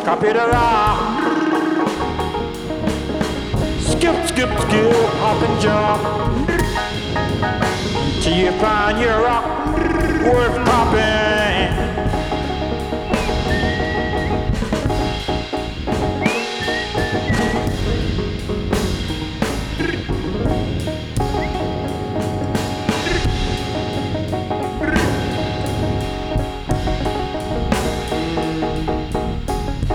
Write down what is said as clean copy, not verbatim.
copy the rock. Skip, skip, skip, hop and jump till you find your rock worth popping.